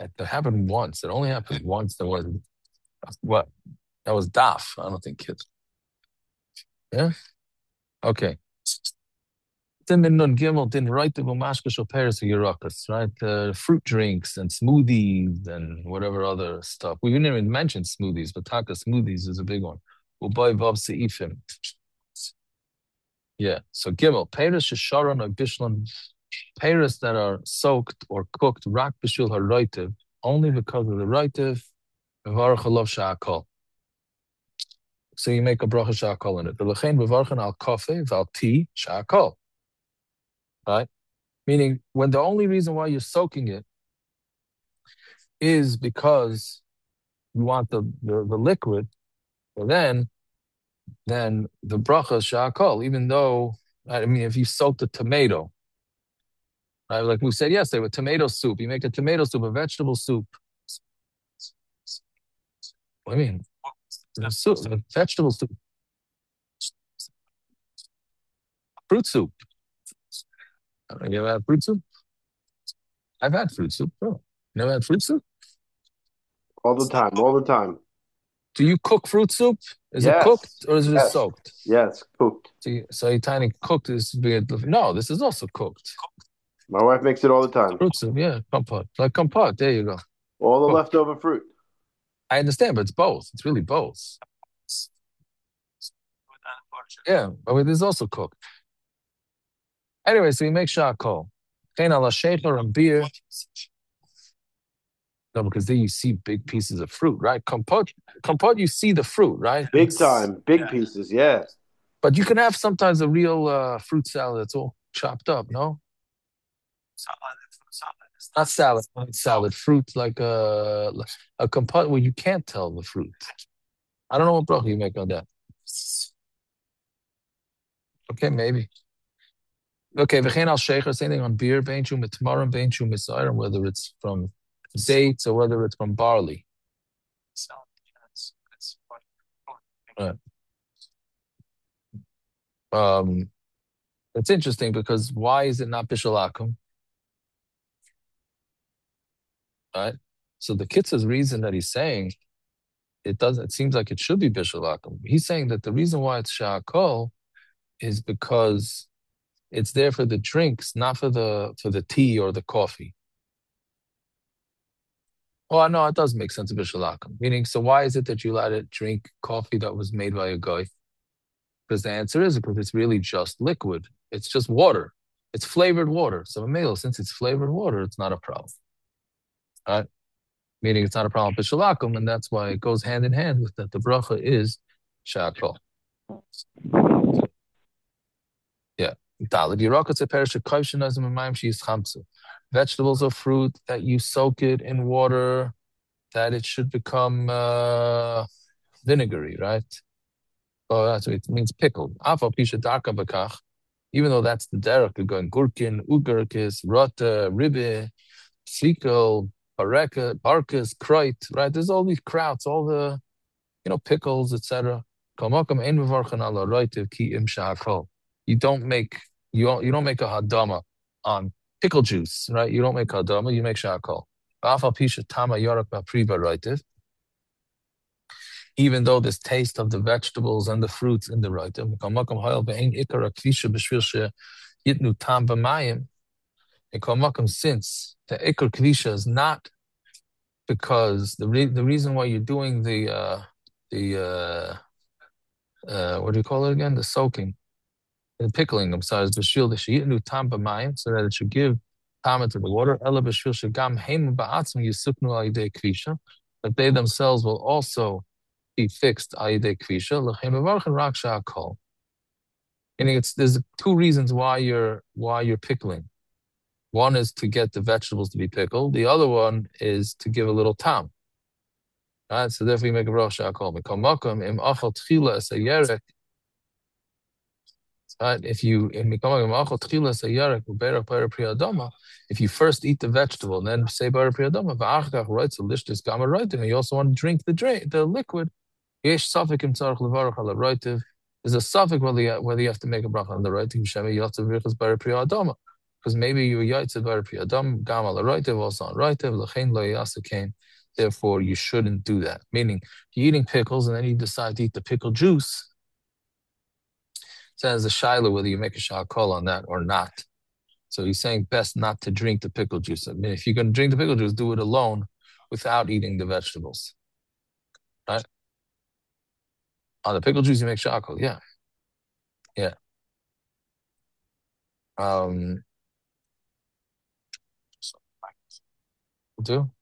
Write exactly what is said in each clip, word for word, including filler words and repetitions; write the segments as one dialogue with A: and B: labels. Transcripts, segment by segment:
A: That happened once. It only happened once. There was what? That was daf. I don't think kids. Yeah. Okay. Simin Nun Gimel didn't write the Gumashka Paris or Yerakas, right? Uh, fruit drinks and smoothies and whatever other stuff. We didn't even mention smoothies, but Taka smoothies is a big one. Ubai Vav Seifim. Yeah. So Gimel, Paris Shisharon or Bishlan, Paris that are soaked or cooked, Rak Bishul Haroitiv, only because of the Roitiv, Varachalov Sha'akol. So you make a bracha Sha'akol in it. The Lechein Bevarchan al Kofe, Val Ti, Sha'akol. Right? Meaning, when the only reason why you're soaking it is because you want the, the, the liquid, well then, then the bracha sha'akol, even though, I mean, if you soak the tomato, right, like we said yesterday, with tomato soup, you make a tomato soup, a vegetable soup. What do you mean? A soup, a vegetable soup. Fruit soup. You ever had fruit soup? I've had fruit soup. Oh, you never had fruit soup?
B: All the time, all the time.
A: Do you cook fruit soup? Is it cooked
B: Yes,
A: or is it
B: yes,
A: soaked?
B: yes, cooked.
A: So, you, so you're trying to cook this. No, this is also cooked.
B: My wife makes it all the time.
A: Fruit soup, yeah, compote. Like compote, there you go.
B: All the
A: Cooked.
B: leftover fruit.
A: I understand, but it's both. It's really both. Yeah, but it is also cooked. Anyway, so you make sha'akol. Chen ala shecher and beer. No, because there you see big pieces of fruit, right? Compote, compote, you see the fruit, right?
B: Big
A: It's,
B: time, big
A: yeah.
B: pieces, yeah.
A: But you can have sometimes a real uh, fruit salad that's all chopped up, no? It's not salad, not salad. Fruit like a, a compote where you can't tell the fruit. I don't know what bracha you make on that. Okay, maybe. Okay, v'chein al shecher, same thing on beer, bein shu mitmarim, bein shu misayrim, whether it's from dates or whether it's from barley. Right. Um, it's interesting because why is it not bishalakum? Right. So the Kitzur's reason that he's saying it doesn't. It seems like it should be bishalakum. He's saying that the reason why it's sha'akol is because it's there for the drinks, not for the for the tea or the coffee. Oh, I know it does make sense of bishalakum. Meaning, so why is it that you let it drink coffee that was made by a guy? Because the answer is because it's really just liquid. It's just water. It's flavored water. So Mimela, since it's flavored water, it's not a problem. All right? Meaning it's not a problem with shalakum, and that's why it goes hand in hand with that. The bracha is shakol. Yeah. Vegetables or fruit that you soak it in water, that it should become uh, vinegary, right? Oh, that's what it means pickled. Even though that's the derech of going gurkin, ugarkis, rota, ribbe, sikel, pareka, barkas, kroit, right? There's all these krauts, all the, you know, pickles, et cetera. You don't make you don't you don't make a hadama on pickle juice, right? You don't make hadama, you make shakol. Even though there's taste of the vegetables and the fruits in the writing, since the ikar kvisha is not because the re- the reason why you're doing the uh, the uh, uh, what do you call it again? The soaking, the pickling. I'm sorry, the shil the sheyitnu tam b'mayim, so that it should give tam to the water. Ela b'shil shegam heim ba'atzim yisuknu al yidei kvisha, that they themselves will also be fixed al yidei kvisha. L'chein mevarchen rak sha'akol. Meaning, it's there's two reasons why you're why you're pickling. One is to get the vegetables to be pickled. The other one is to give a little tam. Right, so therefore you make a bracha sha'akol. Im achal tchila es hayerek. Right, if you if you first eat the vegetable, and then say bar priyadama, va'achkach roitz lishtis gama roitiv, and you also want to drink the drink, the liquid. Yesh safik im tzarich levarach ala roitiv. There's a suffix whether you, whether you have to make a bracha on the roitiv. Shemi yotzav vichas bar priyadama. because maybe you were yaitze bar pri adam gam al roitev also on roitev lechein lo yasakain. Therefore, you shouldn't do that. Meaning, you're eating pickles and then you decide to eat the pickle juice. So there's a shiloh whether you make a shakol on that or not. So he's saying best not to drink the pickle juice. I mean, if you're going to drink the pickle juice, do it alone without eating the vegetables. Right? On the pickle juice, you make shakol. Yeah. Yeah. Um, do?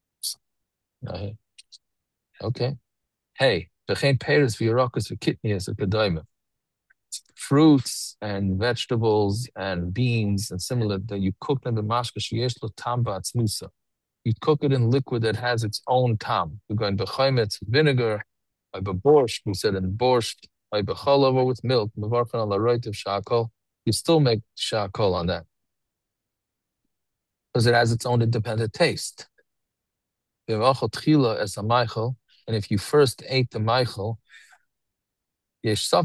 A: Okay. Hey, v'chein peres v'yarakas v'kitnias v'kedayim. Fruits and vegetables and beans and similar that you cook them in mashka sheyesh lo tam ba'atzmusa. You cook it in liquid that has its own tam. You're going b'chaimetz vinegar, by borscht. We said in borscht, by b'chalav or with milk. Mevarchan al ha'roitev shakol. You still make shakol on that because it has its own independent taste. And if you first ate the meichel, there's a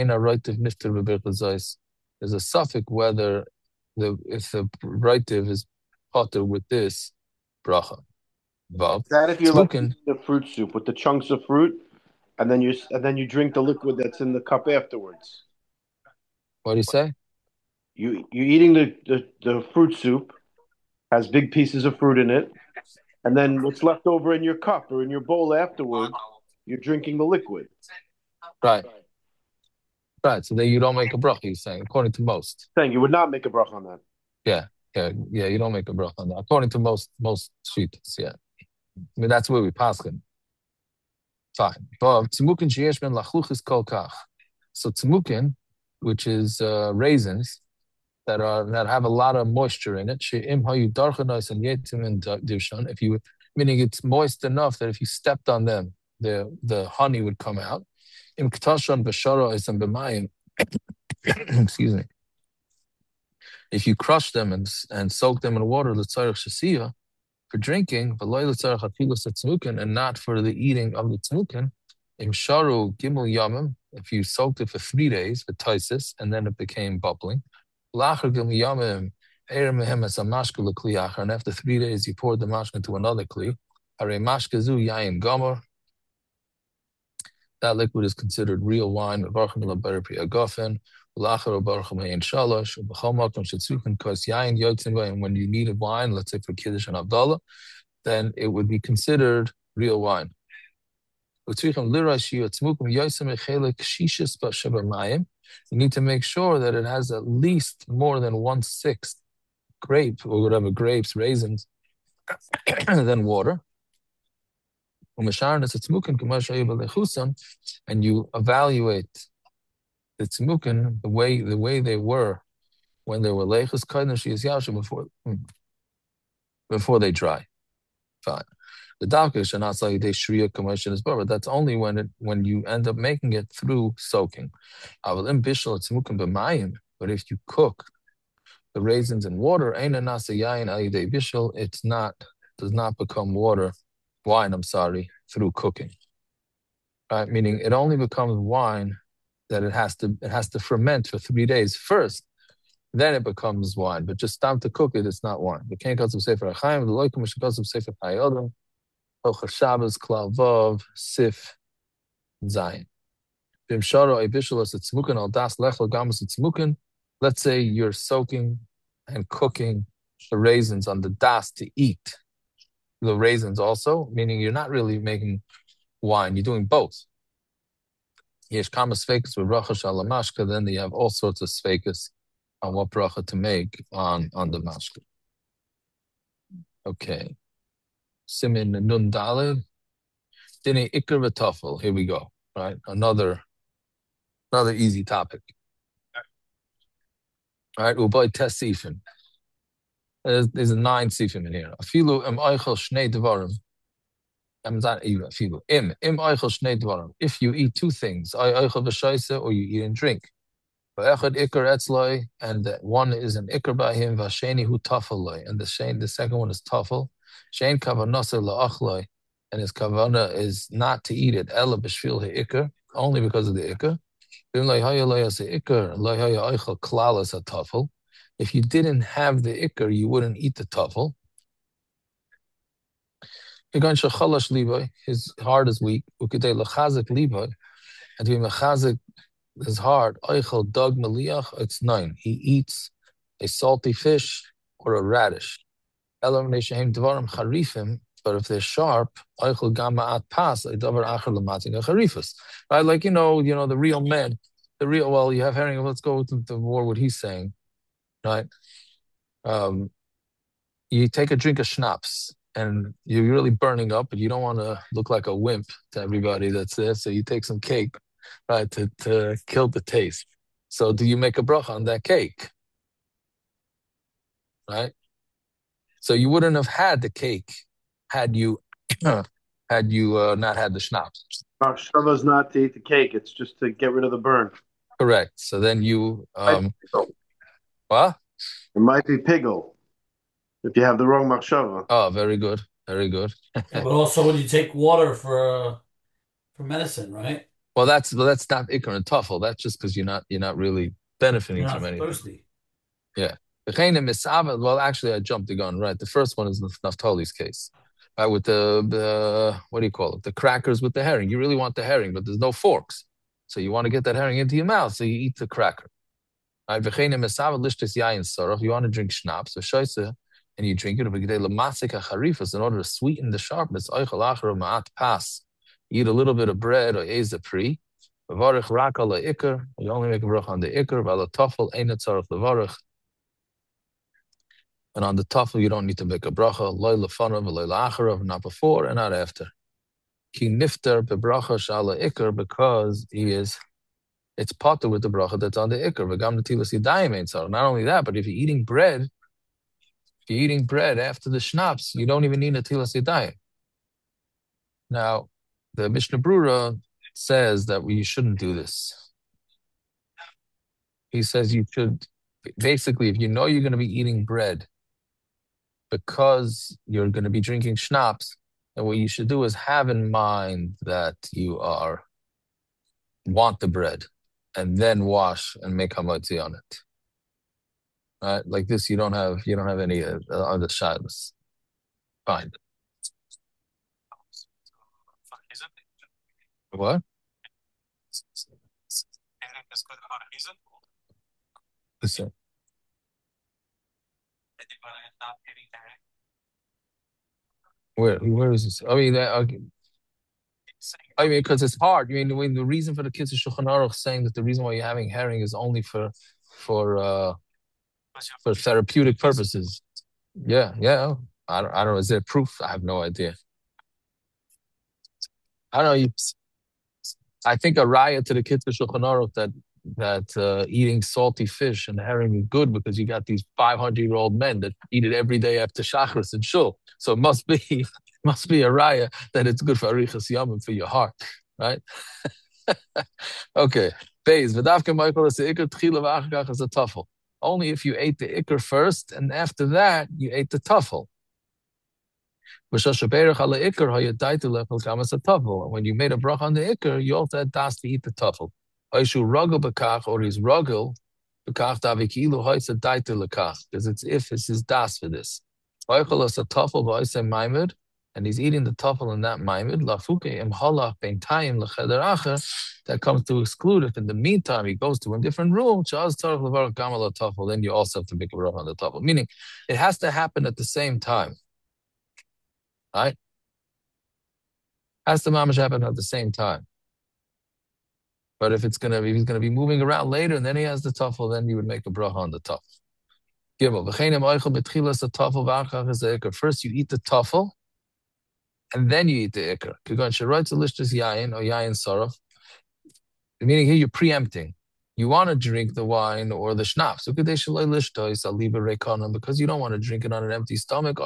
A: suffix whether the if the roitiv is potter with this bracha.
B: That if you like the fruit soup with the chunks of fruit, and then you and then you drink the liquid that's in the cup afterwards.
A: What do you say?
B: You you're eating the, the, the fruit soup, has big pieces of fruit in it, and then what's left over in your cup or in your bowl afterwards, you're drinking the liquid.
A: Right. Right. So then you don't make a bracha, you're saying, according to most.
B: Saying you would not make a bracha on that.
A: Yeah, yeah, yeah, you don't make a bracha on that. According to most most shitas, yeah. I mean that's where we pass him. Fine. But tzemukin sheyesh ben lachluchis kol kach. So tzemukin, which is uh, raisins that are that have a lot of moisture in it. She'im hayu darchanos and yetim and divshan. If you, meaning it's moist enough that if you stepped on them, the the honey would come out. Im k'tashan b'shara isam b'mayim. Excuse me. If you crush them and and soak them in water, l'tzarich shasiya, for drinking, v'loy l'tzarich afilos tzmukin, and not for the eating of the tzmukin. Im sharu gimel yamim. If you soaked it for three days with taisis, and then it became bubbling. L'achar gimel yamim eir mehem es hamashka l'kli achar, and after three days you poured the mashka into another kli. Harei mashka zu yayin gomer. That liquid is considered real wine. Because yayin yotzin, and when you needed wine, let's say for Kiddush and Havdalah, then it would be considered real wine. You need to make sure that it has at least more than one-sixth grape, or whatever, grapes, raisins, than water. And you evaluate the tzmukin the way the way they were when they were leichus kaidem she is yasha before before they dry. Fine. The dalka should not say they shriya commotion is but that's only when it when you end up making it through soaking. But if you cook the raisins in water, it's not does not become water. Wine, I'm sorry, through cooking. Right? Meaning it only becomes wine that it has to it has to ferment for three days first, then it becomes wine. But just time to cook it, it's not wine. The can't cause of Sefer Chaim, the loikum mishkos of Sefer Hayodam, Ochar Shabbos, Klavov, Sif, Zayin. Bim Sharo Ebishalos at Tzmukin al Das Lechel Gamas at Tzmukin. Let's say you're soaking and cooking the raisins on the das to eat. The raisins also, meaning you're not really making wine, you're doing both. Yesh kama sfekas with bracha shalamashka, then you have all sorts of sfekas on what bracha to make on, on the mashka. Okay. Simin nun dalid. Dine ikar v'tafel. Here we go. Right? Another another easy topic. All right, uboy tes sifim. There's, there's a nine sifim in here. Afilu im eichel shnei devarim. I'm not even afilu. Im im eichel shnei devarim. If you eat two things, ay eichel v'shaisa, or you eat and drink. V'echad ikar etzloi, and one is an ikar by him. V'asheni hu tafel, and the shane, the second one is tafel. Shein kavanasa la'achloi, and his kavana is not to eat it. Ela b'shvil he'ikar, only because of the ikar. V'im lo'haya lo'yas he'ikar, lo'haya eichel klalas ha'tafel. If you didn't have the ikr, you wouldn't eat the tafel. His heart is weak. And to be mechazik his heart, oichel dog meliach, it's nine. He eats a salty fish or a radish. But if they're sharp, oichel gama at pas, a davar acher lamating a charifus. Right, like you know, you know the real man, the real. Well, you have herring. Let's go to the more what he's saying, right? Um, you take a drink of schnapps and you're really burning up, but you don't want to look like a wimp to everybody that's there. So you take some cake, right, to, to kill the taste. So do you make a bracha on that cake? Right? So you wouldn't have had the cake had you had you uh, not had the schnapps.
B: Machshava is not to eat the cake; it's just to get rid of the burn.
A: Correct. So then you um, what?
B: It might be piggle if you have the wrong machshava.
A: Oh, very good, very good.
C: Yeah, but also when you take water for uh, for medicine, right?
A: Well, that's well, that's not ikar and tuffle. That's just because you're not you're not really benefiting
C: You're not
A: from anything.
C: thirsty.
A: Yeah. Well, actually, I jumped the gun. Right, the first one is Naphtali's case. Right, with the, the what do you call it? The crackers with the herring. You really want the herring, but there's no forks, so you want to get that herring into your mouth, so you eat the cracker. Right, you want to drink schnapps or shaisa, and you drink it in order to sweeten the sharpness. Eat a little bit of bread or eza pri. You only make a bracha on the ikr. And on the tafel, you don't need to make a bracha. Loy lefanav, loy la'acharav, not before and not after. Ki nifter bebracha shala ikr, because he is, it's potter with the bracha that's on the ikr. V'gam netilas yadayim ain't so. Not only that, but if you're eating bread, if you're eating bread after the schnapps, you don't even need netilas yadayim. Now, the Mishnah Brura says that we shouldn't do this. He says you should, basically, if you know you're going to be eating bread because you're going to be drinking schnapps, then what you should do is have in mind that you are want the bread and then wash and make hamotzi on it. Right? Like this, you don't have you don't have any uh, other shadows. Fine. What? Listen. Where where is this? I mean, uh, I mean, because it's hard. I mean, the, the reason for the kids of Shulchan Aruch saying that the reason why you're having herring is only for for uh, for therapeutic purposes. Yeah, yeah. I don't, I don't know. Is there proof? I have no idea. I don't know. You, I think a riot to the kids of Shulchan Aruch that that uh, eating salty fish and herring is good because you got these five hundred year old men that eat it every day after Shachris and Shul. So it must be must be a raya that it's good for arichas yamim for your heart, right? Okay. Beis v'davke Michael is the ikar tchila v'achakach is a tuffle. Only if you ate the ikar first and after that you ate the tuffle. When you made a bracha on the ikar, you also had das to eat the tuffle. Or he's ruggle, because it's if it's his das for this. And he's eating the tuffle in that maimed. That comes to exclude if in the meantime he goes to a different room. Then you also have to make a bracha on the tuffle. Meaning, it has to happen at the same time. Right? Has the mamash happen at the same time. But if it's gonna be, if he's gonna be moving around later, and then he has the tuffle, then you would make a bracha on the tuffle. Gimel. First you eat the tuffle, and then you eat the ikar. Kigon sheroitz lishtas yayin or yayin saraf. Meaning here you're preempting. You want to drink the wine or the schnapps. Because you don't want to drink it on an empty stomach.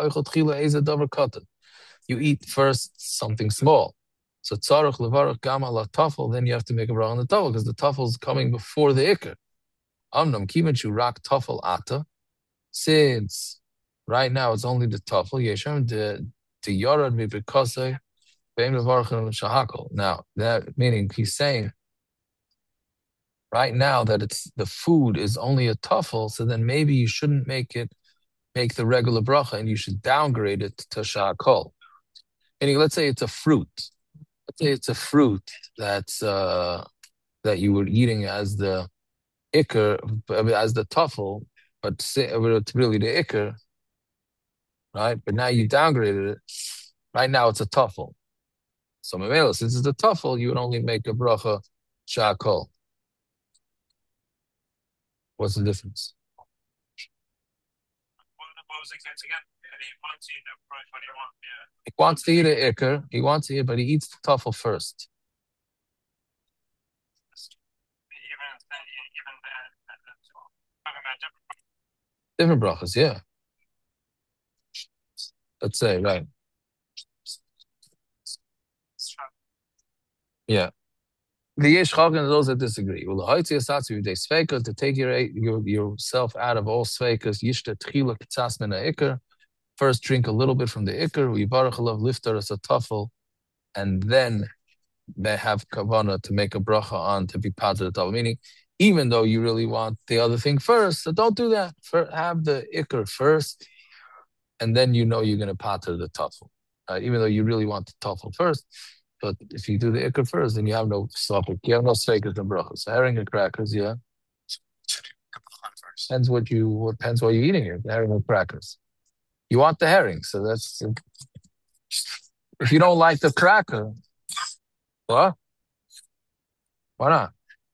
A: You eat first something small. So tzarech levarach gam ala tafel, then you have to make a bracha on the tafel because the tafel is coming before the ikar. Amnam kiven shu rak tafel ata. Since right now it's only the tafel. Yeshem de de yarad mi bekasei beim levarach shahakol. Now that meaning he's saying right now that it's the food is only a tuffle, so then maybe you shouldn't make it make the regular bracha, and you should downgrade it to shakol. Meaning, let's say it's a fruit. Let's say it's a fruit that's uh, that you were eating as the ikr, as the tuffle, but it's really the ikr, right? But now you downgraded it. Right now it's a tuffle. So Mamela, since it's a tuffle, you would only make a bracha shakol. What's the difference? What was it again? He wants to eat an ikr. He wants to eat, but he eats the tuffle first. Different brachas, yeah. Let's say, right. Yeah. The Yesh Chagin those that disagree. Well, the Haitzi Asatsu they Sveikas to take your, your yourself out of all Sveikas. Yishta Tchila Kitzas Min Ikr. First, drink a little bit from the Ikr. We Baruchalav lifter as a tuffle, and then they have kavana to make a bracha on to be part of the tuffle. Meaning, even though you really want the other thing first, so don't do that. For, have the Ikr first, and then you know you're going to pater the tuffle. Uh, even though you really want the tuffle first. But if you do the ikr first, then you have no suffix. You have no sveikas and brachas. So herring and crackers, yeah. Depends what you what depends what you're eating here. The herring and crackers. You want the herring, so that's if you don't like the cracker, what? Why not?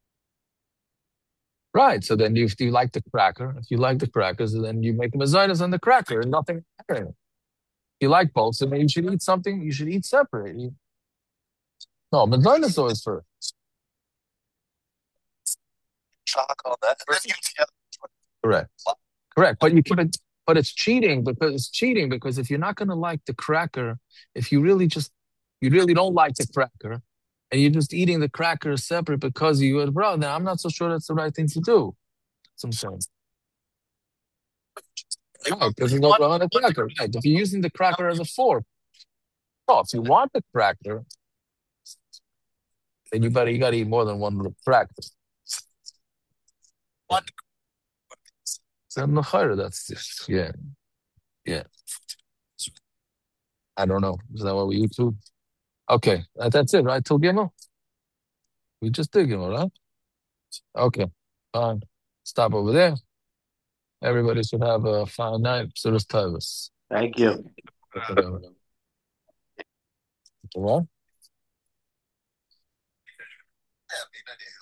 A: Right. So then you, if you like the cracker, if you like the crackers, then you make mezainas on the cracker and nothing herring. If you like both, so then you should eat something. You should eat separate. You, no, mezainas is always first. Correct. Correct. But you keep it but it's cheating because it's cheating because if you're not gonna like the cracker, if you really just you really don't like the cracker and you're just eating the cracker separate because you would bro, then I'm not so sure that's the right thing to do. Some sense. No, because you go on the cracker. Right. If you're using the cracker as a fork. Oh, if you want the cracker, then you better you gotta eat more than one cracker. One. That's just, yeah. Yeah. I don't know. Is that what we eat too? Okay. That's it, right? Till Gimel? We just did Gimel, right? Okay. Fine. Stop over there. Everybody should have a fine night. So does Tavis.
B: Thank you.
A: What?